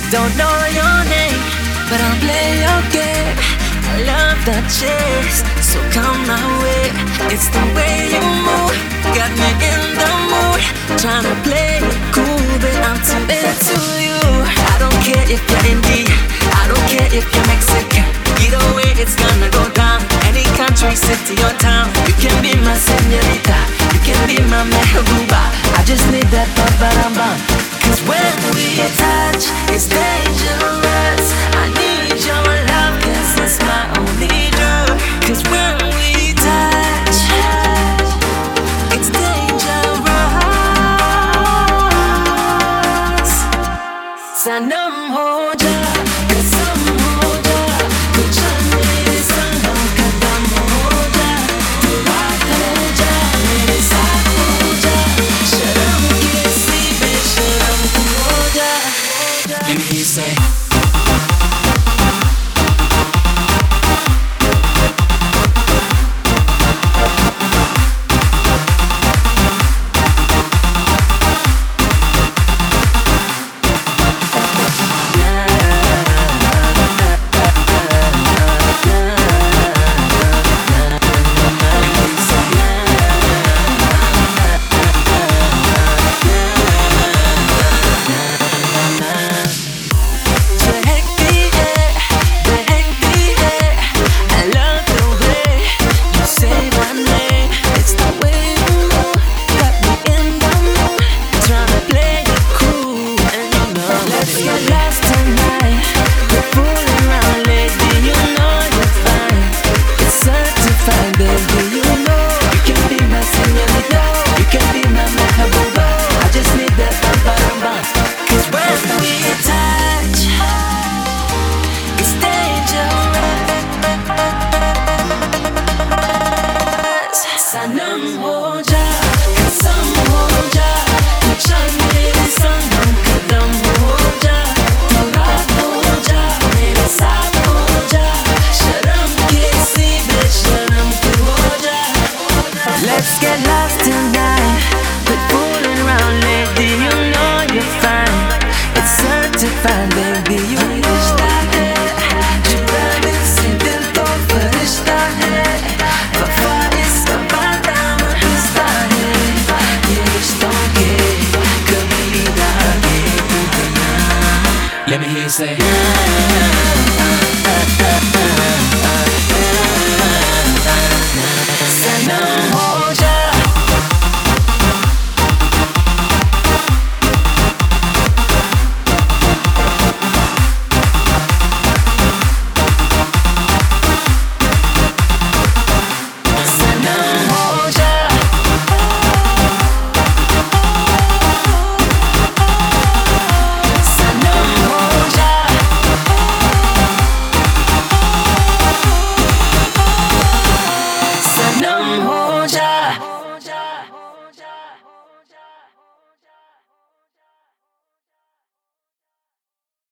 Don't know your name, but I'll play your game. I love the chase, so come my way. It's the way you move, got me in the mood. Tryna play it cool, but I'm too into you. I don't care if you're Indian, I don't care if you're Mexican. Either way, it's gonna go down. Any country, city or town. You can be my señorita, you can be my mehbooba. I just need that ba-ba-dum-bum. Cause when we touch, it's dangerous. I need your love, cause it's my only drug. Cause when we touch, it's dangerous. Sanam ho ja, kasam ho ja, kuchhane sanam kadam ho ja, tu baat ho ja, mere saath ho ja, sharam ke seebe sharam tu ho ja. Let me hear you say. Sanam ho ja, kasam ho ja, kuchhane sanam kadam ho ja, tu baat ho ja, mere saath ho ja, sharam ke seebe sharam tu ho ja. Let's get lost tonight, quit fooling around, lady. You know you're fine, it's certified, baby. You rishta hai, jura dil se dil to farishta hai. Wafa iska badam hista hai, ye rishton ke kabhi dhaage toodna. Let me hear you say.